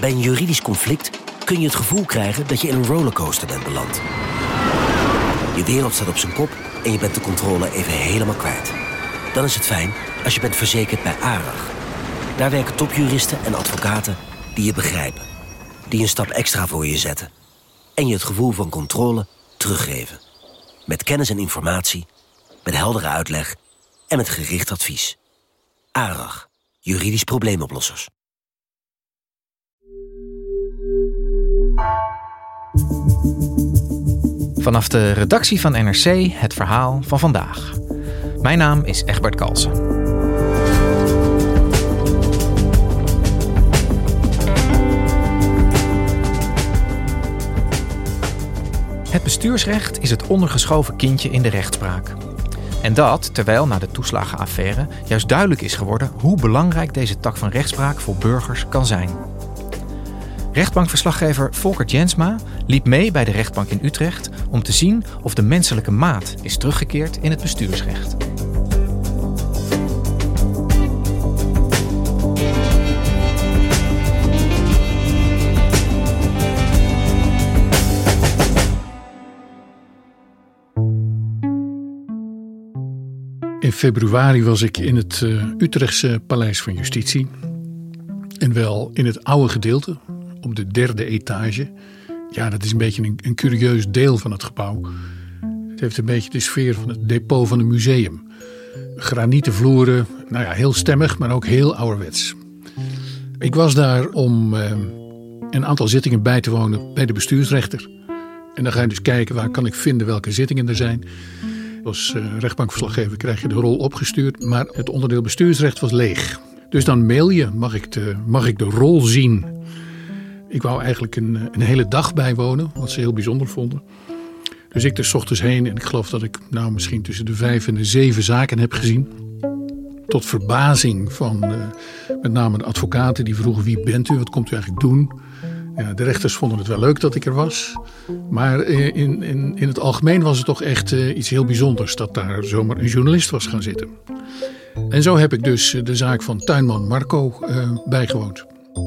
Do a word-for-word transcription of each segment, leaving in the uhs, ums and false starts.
Bij een juridisch conflict kun je het gevoel krijgen dat je in een rollercoaster bent beland. Je wereld staat op zijn kop en je bent de controle even helemaal kwijt. Dan is het fijn als je bent verzekerd bij ARAG. Daar werken topjuristen en advocaten die je begrijpen. Die een stap extra voor je zetten. En je het gevoel van controle teruggeven. Met kennis en informatie, met heldere uitleg en met gericht advies. ARAG, juridisch probleemoplossers. Vanaf de redactie van N R C het verhaal van vandaag. Mijn naam is Egbert Kalsen. Het bestuursrecht is het ondergeschoven kindje in de rechtspraak. En dat terwijl na de toeslagenaffaire juist duidelijk is geworden hoe belangrijk deze tak van rechtspraak voor burgers kan zijn. Rechtbankverslaggever Volkert Jensma liep mee bij de rechtbank in Utrecht om te zien of de menselijke maat is teruggekeerd in het bestuursrecht. In februari was ik in het uh, Utrechtse Paleis van Justitie. En wel in het oude gedeelte, op de derde etage. Ja, dat is een beetje een, een curieus deel van het gebouw. Het heeft een beetje de sfeer van het depot van een museum. Granieten vloeren, nou ja, heel stemmig, maar ook heel ouderwets. Ik was daar om uh, een aantal zittingen bij te wonen bij de bestuursrechter. En dan ga je dus kijken, waar kan ik vinden welke zittingen er zijn. Als uh, rechtbankverslaggever krijg je de rol opgestuurd, maar het onderdeel bestuursrecht was leeg. Dus dan mail je, mag ik de, mag ik de rol zien? Ik wou eigenlijk een, een hele dag bijwonen, wat ze heel bijzonder vonden. Dus ik er 's ochtends heen en ik geloof dat ik nou misschien tussen de vijf en de zeven zaken heb gezien. Tot verbazing van uh, met name de advocaten die vroegen, wie bent u, wat komt u eigenlijk doen? Ja, de rechters vonden het wel leuk dat ik er was. Maar in, in, in het algemeen was het toch echt uh, iets heel bijzonders dat daar zomaar een journalist was gaan zitten. En zo heb ik dus de zaak van tuinman Marco uh, bijgewoond.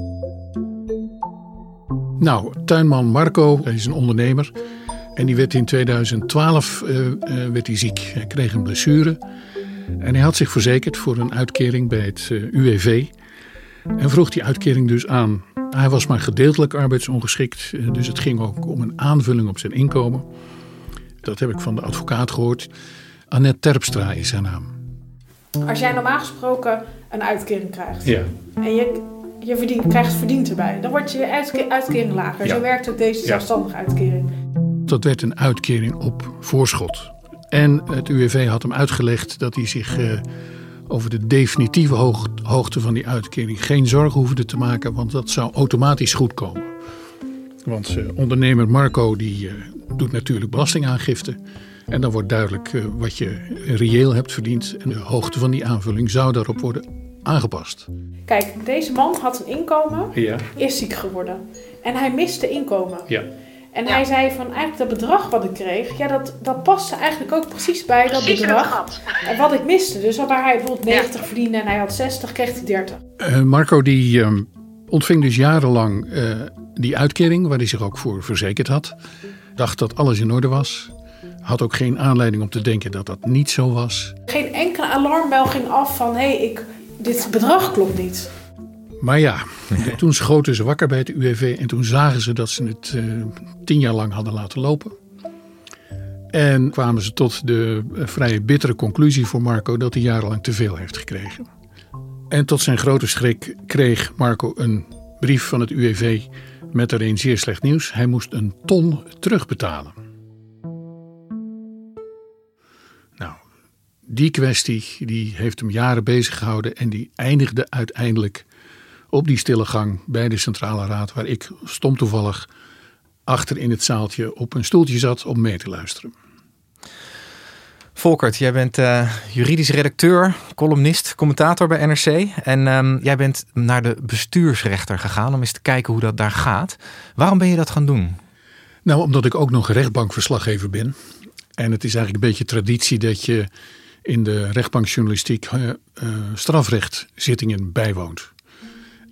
Nou, tuinman Marco, hij is een ondernemer. En die werd in tweeduizend twaalf uh, uh, werd hij ziek. Hij kreeg een blessure. En hij had zich verzekerd voor een uitkering bij het uh, U W V. En vroeg die uitkering dus aan. Hij was maar gedeeltelijk arbeidsongeschikt. Dus het ging ook om een aanvulling op zijn inkomen. Dat heb ik van de advocaat gehoord. Annette Terpstra is haar naam. Als jij normaal gesproken een uitkering krijgt. Ja. En je, je verdient, krijgt verdiend erbij. Dan wordt je uitke- uitkering lager. Ja. Zo werkt ook deze Ja. zelfstandige uitkering. Dat werd een uitkering op voorschot. En het U W V had hem uitgelegd dat hij zich uh, over de definitieve hoog, hoogte van die uitkering geen zorgen hoefde te maken. Want dat zou automatisch goed komen. Want uh, ondernemer Marco die uh, doet natuurlijk belastingaangifte. En dan wordt duidelijk uh, wat je reëel hebt verdiend. En de hoogte van die aanvulling zou daarop worden aangepast. Kijk, deze man had een inkomen, Ja. is ziek geworden. En hij miste inkomen. Ja. En Ja. hij zei van eigenlijk dat bedrag wat ik kreeg, ja, dat, dat paste eigenlijk ook precies bij dat Precies in het bedrag gat. en wat ik miste. Dus waar hij bijvoorbeeld Ja. negentig verdiende en hij had zestig, kreeg hij dertig. Uh, Marco die uh, ontving dus jarenlang uh, die uitkering waar hij zich ook voor verzekerd had. Dacht dat alles in orde was. Had ook geen aanleiding om te denken dat dat niet zo was. Geen enkele alarmbel ging af van, hé, hey, ik dit bedrag klopt niet. Maar ja, toen schoten ze wakker bij het U W V en toen zagen ze dat ze het uh, tien jaar lang hadden laten lopen. En kwamen ze tot de uh, vrij bittere conclusie voor Marco dat hij jarenlang te veel heeft gekregen. En tot zijn grote schrik kreeg Marco een brief van het U W V met daarin zeer slecht nieuws. Hij moest een ton terugbetalen. Nou, die kwestie die heeft hem jaren bezig gehouden en die eindigde uiteindelijk op die stille gang bij de Centrale Raad, waar ik stom toevallig achter in het zaaltje op een stoeltje zat om mee te luisteren. Volkert, jij bent uh, juridisch redacteur, columnist, commentator bij N R C. En um, jij bent naar de bestuursrechter gegaan om eens te kijken hoe dat daar gaat. Waarom ben je dat gaan doen? Nou, omdat ik ook nog rechtbankverslaggever ben. En het is eigenlijk een beetje traditie dat je in de rechtbankjournalistiek uh, uh, strafrechtzittingen bijwoont.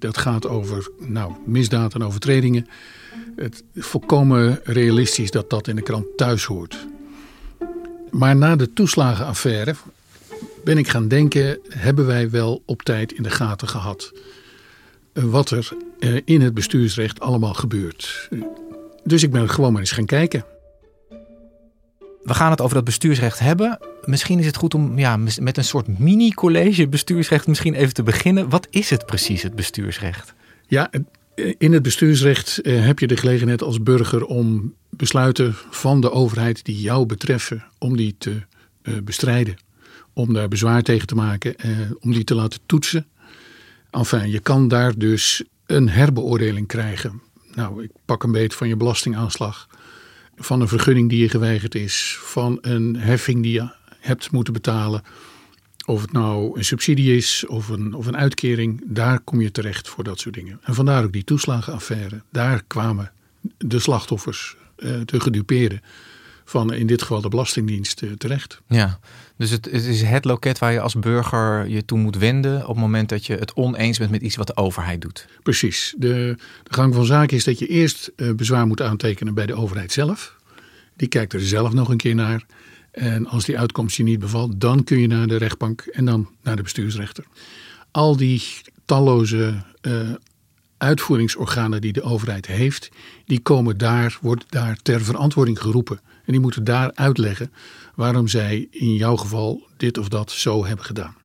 Dat gaat over nou, misdaad en overtredingen. Het is volkomen realistisch dat dat in de krant thuis hoort. Maar na de toeslagenaffaire ben ik gaan denken, hebben wij wel op tijd in de gaten gehad wat er in het bestuursrecht allemaal gebeurt. Dus ik ben gewoon maar eens gaan kijken. We gaan het over dat bestuursrecht hebben. Misschien is het goed om ja, met een soort mini-college bestuursrecht misschien even te beginnen. Wat is het precies, het bestuursrecht? Ja, in het bestuursrecht heb je de gelegenheid als burger om besluiten van de overheid die jou betreffen, om die te bestrijden. Om daar bezwaar tegen te maken, om die te laten toetsen. Enfin, je kan daar dus een herbeoordeling krijgen. Nou, ik pak een beet van je belastingaanslag, van een vergunning die je geweigerd is, van een heffing die je hebt moeten betalen. Of het nou een subsidie is of een, of een uitkering, daar kom je terecht voor dat soort dingen. En vandaar ook die toeslagenaffaire. Daar kwamen de slachtoffers, de gedupeerden, van in dit geval de Belastingdienst terecht. Ja, dus het, het is het loket waar je als burger je toe moet wenden op het moment dat je het oneens bent met iets wat de overheid doet. Precies. De, de gang van zaken is dat je eerst bezwaar moet aantekenen bij de overheid zelf. Die kijkt er zelf nog een keer naar. En als die uitkomst je niet bevalt, dan kun je naar de rechtbank en dan naar de bestuursrechter. Al die talloze uh, uitvoeringsorganen die de overheid heeft, die komen daar, worden daar ter verantwoording geroepen. En die moeten daar uitleggen waarom zij in jouw geval dit of dat zo hebben gedaan.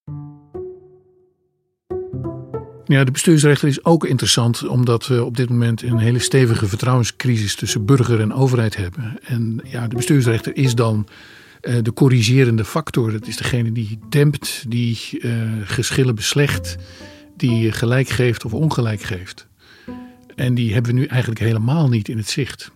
Ja, de bestuursrechter is ook interessant omdat we op dit moment een hele stevige vertrouwenscrisis tussen burger en overheid hebben. En ja, de bestuursrechter is dan uh, de corrigerende factor. Dat is degene die dempt, die uh, geschillen beslecht, die gelijk geeft of ongelijk geeft. En die hebben we nu eigenlijk helemaal niet in het zicht.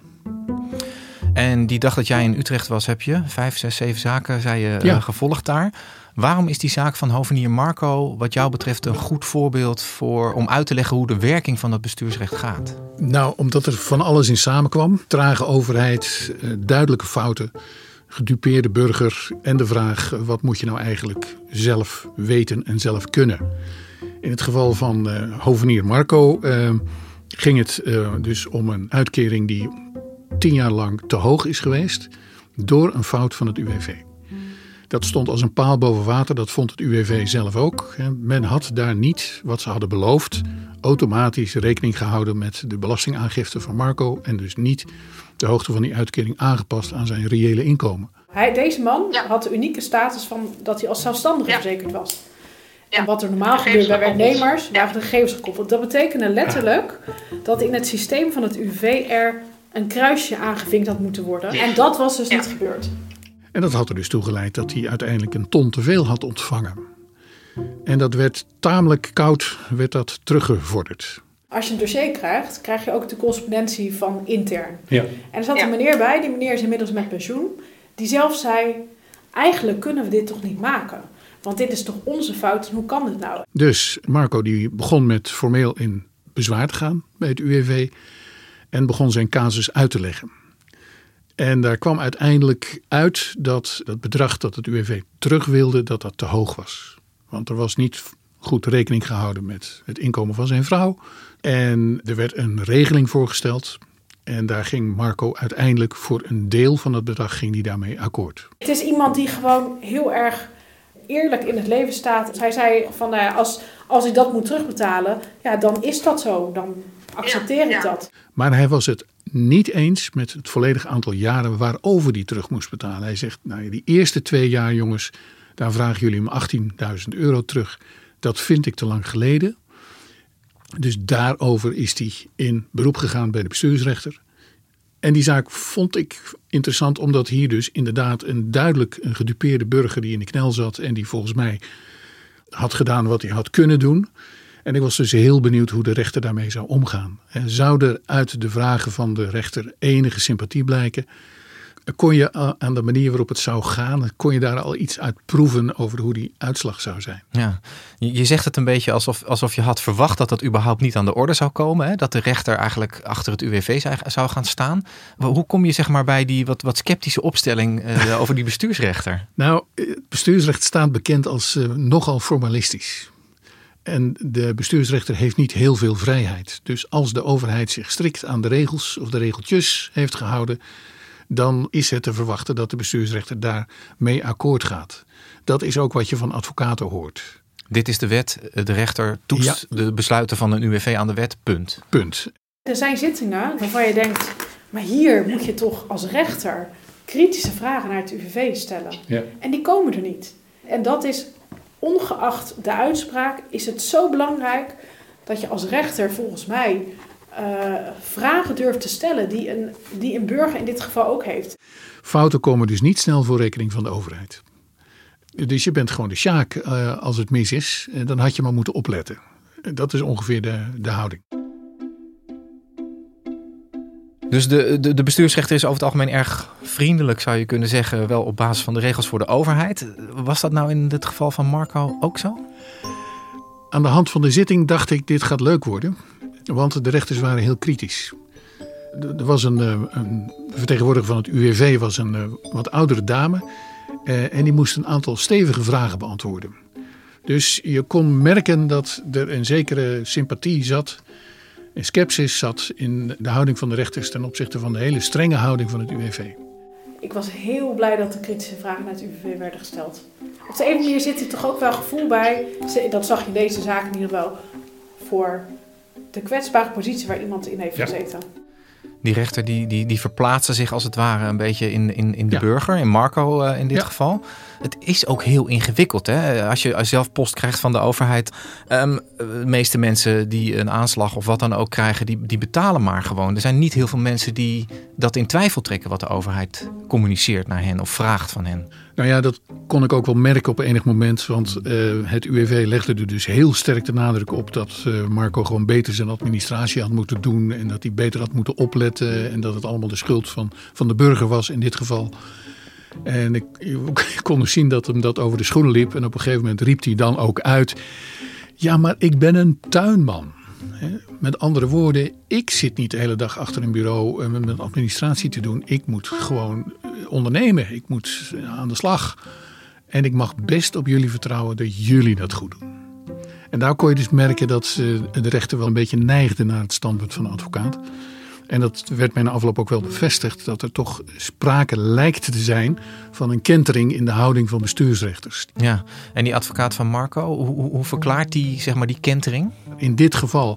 En die dag dat jij in Utrecht was, heb je vijf, zes, zeven zaken, zei je, ja. uh, gevolgd daar. Waarom is die zaak van hovenier Marco wat jou betreft een goed voorbeeld voor om uit te leggen hoe de werking van dat bestuursrecht gaat? Nou, omdat er van alles in samenkwam. Trage overheid, duidelijke fouten, gedupeerde burger en de vraag wat moet je nou eigenlijk zelf weten en zelf kunnen. In het geval van uh, hovenier Marco uh, ging het uh, dus om een uitkering die tien jaar lang te hoog is geweest door een fout van het U W V. Dat stond als een paal boven water, dat vond het U W V zelf ook. Men had daar niet, wat ze hadden beloofd, automatisch rekening gehouden met de belastingaangifte van Marco en dus niet de hoogte van die uitkering aangepast aan zijn reële inkomen. Hij, deze man ja. had de unieke status van dat hij als zelfstandige ja. verzekerd was. Ja. En wat er normaal gebeurt bij werknemers, ja. waren de gegevens gekoppeld. Dat betekende letterlijk ja. dat in het systeem van het U W V er een kruisje aangevinkt had moeten worden. Ja. En dat was dus ja. niet gebeurd. En dat had er dus toe geleid dat hij uiteindelijk een ton te veel had ontvangen. En dat werd tamelijk koud, werd dat teruggevorderd. Als je een dossier krijgt, krijg je ook de correspondentie van intern. Ja. En er zat ja. een meneer bij, die meneer is inmiddels met pensioen, die zelf zei, eigenlijk kunnen we dit toch niet maken? Want dit is toch onze fout, hoe kan dit nou? Dus Marco die begon met formeel in bezwaar te gaan bij het U W V en begon zijn casus uit te leggen. En daar kwam uiteindelijk uit dat het bedrag dat het U W V terug wilde, dat dat te hoog was. Want er was niet goed rekening gehouden met het inkomen van zijn vrouw. En er werd een regeling voorgesteld. En daar ging Marco uiteindelijk voor een deel van het bedrag ging die daarmee akkoord. Het is iemand die gewoon heel erg eerlijk in het leven staat. Hij zei van nou, als, als ik dat moet terugbetalen, ja, dan is dat zo. Dan accepteer ja, ik ja. dat. Maar hij was het niet eens met het volledige aantal jaren waarover die terug moest betalen. Hij zegt, nou, die eerste twee jaar jongens, daar vragen jullie hem achttienduizend euro terug. Dat vind ik te lang geleden. Dus daarover is hij in beroep gegaan bij de bestuursrechter. En die zaak vond ik interessant omdat hier dus inderdaad een duidelijk een gedupeerde burger die in de knel zat en die volgens mij had gedaan wat hij had kunnen doen. En ik was dus heel benieuwd hoe de rechter daarmee zou omgaan. En zou er uit de vragen van de rechter enige sympathie blijken? Kon je aan de manier waarop het zou gaan, kon je daar al iets uit proeven over hoe die uitslag zou zijn? Ja, je zegt het een beetje alsof, alsof je had verwacht dat dat überhaupt niet aan de orde zou komen. Hè? Dat de rechter eigenlijk achter het U W V zou gaan staan. Hoe kom je zeg maar bij die wat, wat sceptische opstelling uh, over die bestuursrechter? Nou, het bestuursrecht staat bekend als uh, nogal formalistisch. En de bestuursrechter heeft niet heel veel vrijheid. Dus als de overheid zich strikt aan de regels of de regeltjes heeft gehouden, dan is het te verwachten dat de bestuursrechter daarmee akkoord gaat. Dat is ook wat je van advocaten hoort. Dit is de wet, de rechter toetst ja. de besluiten van een U W V aan de wet, punt. Punt. Er zijn zittingen waarvan je denkt, maar hier moet je toch als rechter kritische vragen naar het U W V stellen. Ja. En die komen er niet. En dat is, ongeacht de uitspraak, is het zo belangrijk dat je als rechter volgens mij uh, vragen durft te stellen die een, die een burger in dit geval ook heeft. Fouten komen dus niet snel voor rekening van de overheid. Dus je bent gewoon de sjaak uh, als het mis is. Dan had je maar moeten opletten. Dat is ongeveer de, de houding. Dus de, de, de bestuursrechter is over het algemeen erg vriendelijk, zou je kunnen zeggen, wel op basis van de regels voor de overheid. Was dat nou in het geval van Marco ook zo? Aan de hand van de zitting dacht ik, dit gaat leuk worden. Want de rechters waren heel kritisch. Er was een, een vertegenwoordiger van het U W V, was een wat oudere dame. En die moest een aantal stevige vragen beantwoorden. Dus je kon merken dat er een zekere sympathie zat, een scepsis zat in de houding van de rechters ten opzichte van de hele strenge houding van het U W V. Ik was heel blij dat de kritische vragen naar het U W V werden gesteld. Op de een of andere manier zit er toch ook wel gevoel bij, dat zag je in deze zaak in ieder geval, voor de kwetsbare positie waar iemand in heeft gezeten. Ja. Die rechter die, die, die verplaatste zich als het ware een beetje in, in, in de ja. burger, in Marco uh, in dit ja. geval. Het is ook heel ingewikkeld, hè? Als je zelf post krijgt van de overheid. Um, de meeste mensen die een aanslag of wat dan ook krijgen, die, die betalen maar gewoon. Er zijn niet heel veel mensen die dat in twijfel trekken wat de overheid communiceert naar hen of vraagt van hen. Nou ja, dat kon ik ook wel merken op enig moment. Want uh, het U W V legde er dus heel sterk de nadruk op dat uh, Marco gewoon beter zijn administratie had moeten doen. En dat hij beter had moeten opletten. En dat het allemaal de schuld van, van de burger was in dit geval. En ik, ik kon dus zien dat hem dat over de schoenen liep. En op een gegeven moment riep hij dan ook uit: ja, maar ik ben een tuinman. Met andere woorden, ik zit niet de hele dag achter een bureau met administratie te doen. Ik moet gewoon ondernemen. Ik moet aan de slag. En ik mag best op jullie vertrouwen dat jullie dat goed doen. En daar kon je dus merken dat de rechter wel een beetje neigde naar het standpunt van de advocaat. En dat werd mij na afloop ook wel bevestigd, dat er toch sprake lijkt te zijn van een kentering in de houding van bestuursrechters. Ja, en die advocaat van Marco, hoe, hoe verklaart die, zeg maar, die kentering? In dit geval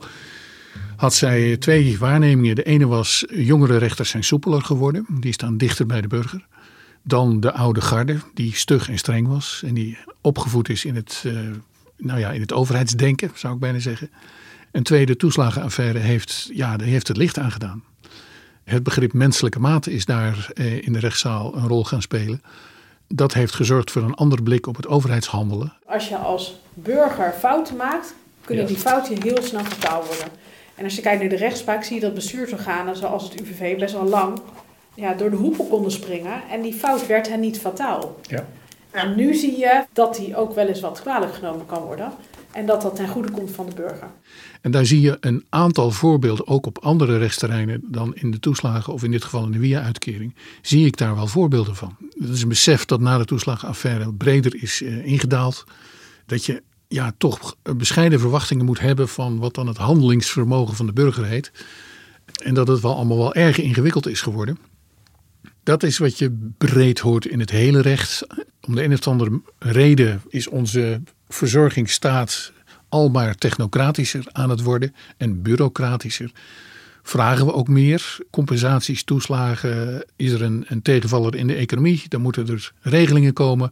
had zij twee waarnemingen. De ene was, jongere rechters zijn soepeler geworden. Die staan dichter bij de burger. Dan de oude garde, die stug en streng was. En die opgevoed is in het, uh, nou ja, in het overheidsdenken, zou ik bijna zeggen. Een tweede toeslagenaffaire heeft, ja, heeft het licht aangedaan. Het begrip menselijke maat is daar eh, in de rechtszaal een rol gaan spelen. Dat heeft gezorgd voor een ander blik op het overheidshandelen. Als je als burger fouten maakt, kunnen ja. die fouten heel snel vertaald worden. En als je kijkt naar de rechtspraak, zie je dat bestuursorganen zoals het U W V best wel lang ja, door de hoepel konden springen. En die fout werd hen niet fataal. Ja. En nu zie je dat die ook wel eens wat kwalijk genomen kan worden. En dat dat ten goede komt van de burger. En daar zie je een aantal voorbeelden, ook op andere rechtsterreinen dan in de toeslagen of in dit geval in de W I A-uitkering, zie ik daar wel voorbeelden van. Dat is een besef dat na de toeslagenaffaire breder is uh, ingedaald. Dat je ja, toch bescheiden verwachtingen moet hebben van wat dan het handelingsvermogen van de burger heet. En dat het wel allemaal wel erg ingewikkeld is geworden. Dat is wat je breed hoort in het hele recht. Om de een of andere reden is onze verzorgingsstaat al maar technocratischer aan het worden en bureaucratischer. Vragen we ook meer compensaties, toeslagen? Is er een, een tegenvaller in de economie? Dan moeten er regelingen komen.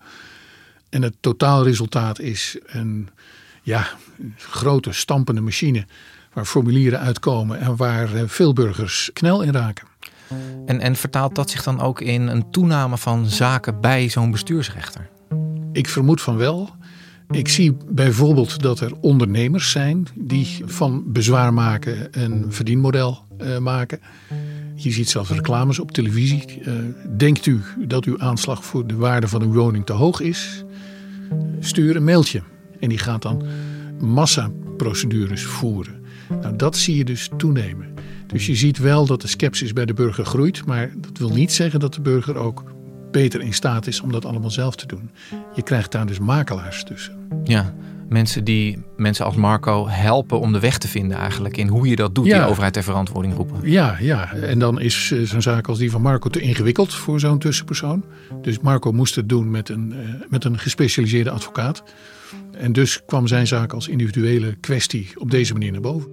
En het totaalresultaat is een ja, grote stampende machine waar formulieren uitkomen en waar veel burgers knel in raken. En, en vertaalt dat zich dan ook in een toename van zaken bij zo'n bestuursrechter? Ik vermoed van wel. Ik zie bijvoorbeeld dat er ondernemers zijn die van bezwaar maken een verdienmodel uh, maken. Je ziet zelfs reclames op televisie. Uh, denkt u dat uw aanslag voor de waarde van uw woning te hoog is? Stuur een mailtje. En die gaat dan massaprocedures voeren. Nou, dat zie je dus toenemen. Dus je ziet wel dat de scepsis bij de burger groeit. Maar dat wil niet zeggen dat de burger ook beter in staat is om dat allemaal zelf te doen. Je krijgt daar dus makelaars tussen. Ja, mensen die mensen als Marco helpen om de weg te vinden eigenlijk in hoe je dat doet, ja. Die overheid ter verantwoording roepen. Ja, ja, en dan is uh, zo'n zaak als die van Marco te ingewikkeld voor zo'n tussenpersoon. Dus Marco moest het doen met een, uh, met een gespecialiseerde advocaat. En dus kwam zijn zaak als individuele kwestie op deze manier naar boven.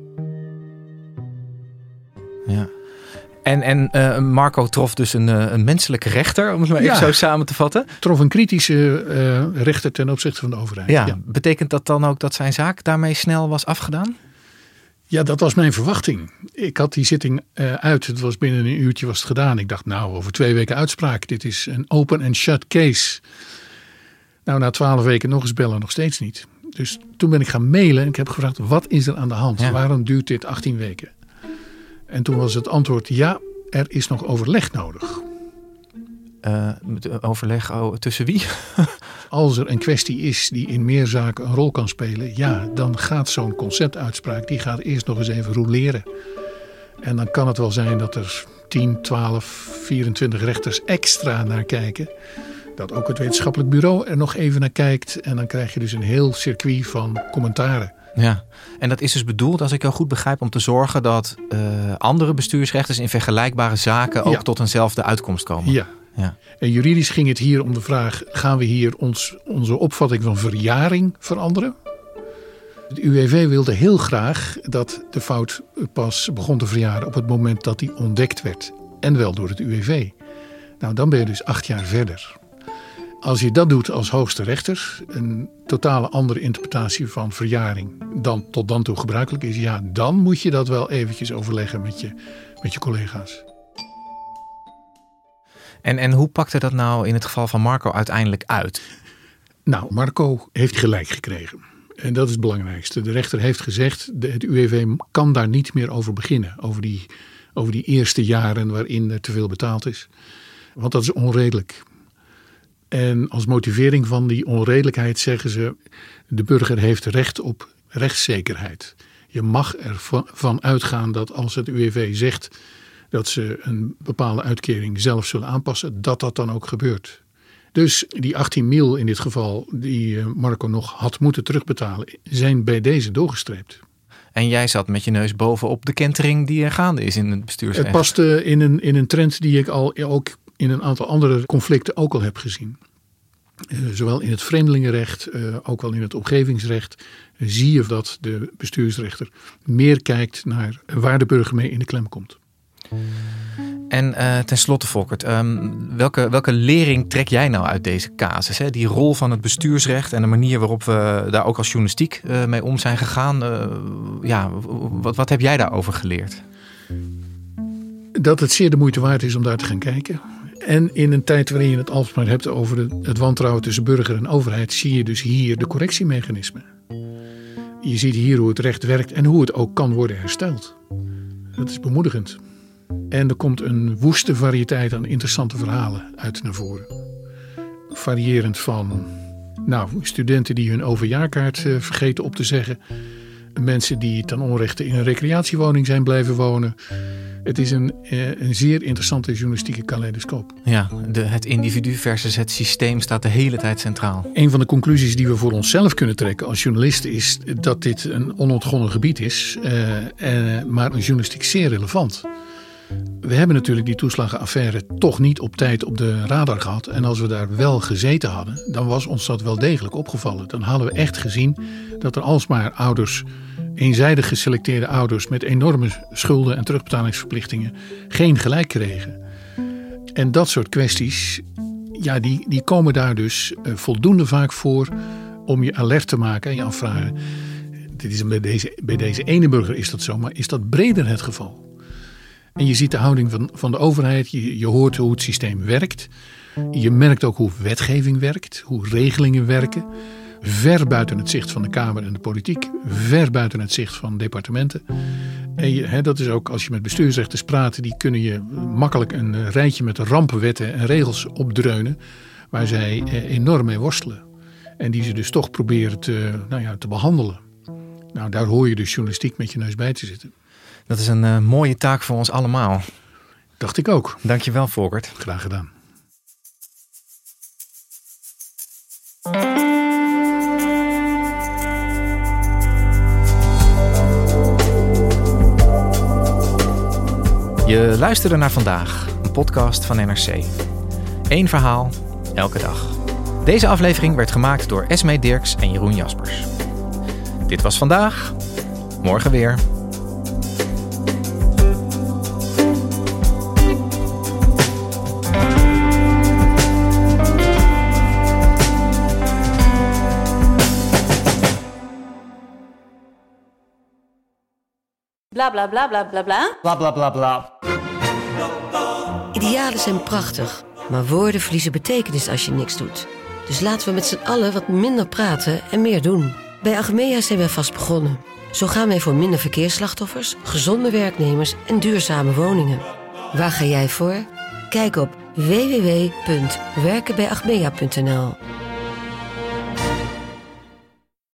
Ja. En, en uh, Marco trof dus een, uh, een menselijke rechter, om het maar even ja, zo samen te vatten. Trof een kritische uh, rechter ten opzichte van de overheid. Ja, ja. Betekent dat dan ook dat zijn zaak daarmee snel was afgedaan? Ja, dat was mijn verwachting. Ik had die zitting uh, uit. Het was binnen een uurtje was het gedaan. Ik dacht, nou, over twee weken uitspraak. Dit is een open and shut case. Nou, na twaalf weken nog eens bellen, nog steeds niet. Dus toen ben ik gaan mailen en ik heb gevraagd, wat is er aan de hand? Ja. Waarom duurt dit achttien weken? En toen was het antwoord, ja, er is nog overleg nodig. Uh, overleg oh, tussen wie? Als er een kwestie is die in meer zaken een rol kan spelen, ja, dan gaat zo'n conceptuitspraak, die gaat eerst nog eens even roleren. En dan kan het wel zijn dat er tien, twaalf, vierentwintig rechters extra naar kijken. Dat ook het wetenschappelijk bureau er nog even naar kijkt. En dan krijg je dus een heel circuit van commentaren. Ja, en dat is dus bedoeld, als ik jou goed begrijp, om te zorgen dat uh, andere bestuursrechters in vergelijkbare zaken ook ja. tot eenzelfde uitkomst komen. Ja. ja. En juridisch ging het hier om de vraag, gaan we hier ons, onze opvatting van verjaring veranderen? Het U W V wilde heel graag dat de fout pas begon te verjaren op het moment dat die ontdekt werd. En wel door het U W V. Nou, dan ben je dus acht jaar verder. Als je dat doet als hoogste rechter, een totale andere interpretatie van verjaring dan tot dan toe gebruikelijk is, ja, dan moet je dat wel eventjes overleggen met je, met je collega's. En, en hoe pakte dat nou in het geval van Marco uiteindelijk uit? Nou, Marco heeft gelijk gekregen. En dat is het belangrijkste. De rechter heeft gezegd, het U W V kan daar niet meer over beginnen. Over die, over die eerste jaren waarin er te veel betaald is. Want dat is onredelijk. En als motivering van die onredelijkheid zeggen ze, de burger heeft recht op rechtszekerheid. Je mag ervan uitgaan dat als het U W V zegt dat ze een bepaalde uitkering zelf zullen aanpassen, dat dat dan ook gebeurt. Dus die achttien mil in dit geval die Marco nog had moeten terugbetalen, zijn bij deze doorgestreept. En jij zat met je neus bovenop de kentering die er gaande is in het bestuursrecht. Het paste in een, in een trend die ik al ook in een aantal andere conflicten ook al heb gezien. Uh, zowel in het vreemdelingenrecht, uh, ook wel in het omgevingsrecht, uh, zie je dat de bestuursrechter meer kijkt naar waar de burger mee in de klem komt. En uh, ten slotte, Volkert, um, welke, welke lering trek jij nou uit deze casus? Hè? Die rol van het bestuursrecht en de manier waarop we daar ook als journalistiek uh, mee om zijn gegaan. Uh, ja, wat, wat heb jij daarover geleerd? Dat het zeer de moeite waard is om daar te gaan kijken. En in een tijd waarin je het alsmaar hebt over de, het wantrouwen tussen burger en overheid, zie je dus hier de correctiemechanismen. Je ziet hier hoe het recht werkt en hoe het ook kan worden hersteld. Dat is bemoedigend. En er komt een woeste variëteit aan interessante verhalen uit naar voren. Variërend van nou, studenten die hun overjaarkaart uh, vergeten op te zeggen. Mensen die ten onrechte in een recreatiewoning zijn blijven wonen. Het is een, uh, een zeer interessante journalistieke kaleidoscoop. Ja, de, het individu versus het systeem staat de hele tijd centraal. Een van de conclusies die we voor onszelf kunnen trekken als journalisten is dat dit een onontgonnen gebied is. Uh, uh, maar een journalistiek zeer relevant. We hebben natuurlijk die toeslagenaffaire toch niet op tijd op de radar gehad. En als we daar wel gezeten hadden, dan was ons dat wel degelijk opgevallen. Dan hadden we echt gezien dat er alsmaar ouders, eenzijdig geselecteerde ouders met enorme schulden en terugbetalingsverplichtingen geen gelijk kregen. En dat soort kwesties, ja, die, die komen daar dus uh, voldoende vaak voor om je alert te maken en je afvragen. Dit is bij, deze, bij deze ene burger is dat zo, maar is dat breder het geval? En je ziet de houding van, van de overheid, je, je hoort hoe het systeem werkt. Je merkt ook hoe wetgeving werkt, hoe regelingen werken. Ver buiten het zicht van de Kamer en de politiek, ver buiten het zicht van departementen. En je, hè, dat is ook als je met bestuursrechters praat, die kunnen je makkelijk een rijtje met rampenwetten en regels opdreunen, waar zij eh, enorm mee worstelen. En die ze dus toch proberen te, nou ja, te behandelen. Nou, daar hoor je dus journalistiek met je neus bij te zitten. Dat is een uh, mooie taak voor ons allemaal. Dacht ik ook. Dankjewel, Volkert. Graag gedaan. Je luisterde naar Vandaag, een podcast van N R C. Eén verhaal, elke dag. Deze aflevering werd gemaakt door Esmee Dirks en Jeroen Jaspers. Dit was Vandaag, morgen weer. Bla bla bla bla bla bla. Bla bla bla bla. Idealen zijn prachtig, maar woorden verliezen betekenis als je niks doet. Dus laten we met z'n allen wat minder praten en meer doen. Bij Achmea zijn wij vast begonnen. Zo gaan wij voor minder verkeersslachtoffers, gezonde werknemers en duurzame woningen. Waar ga jij voor? Kijk op w w w punt werken bij achmea punt n l.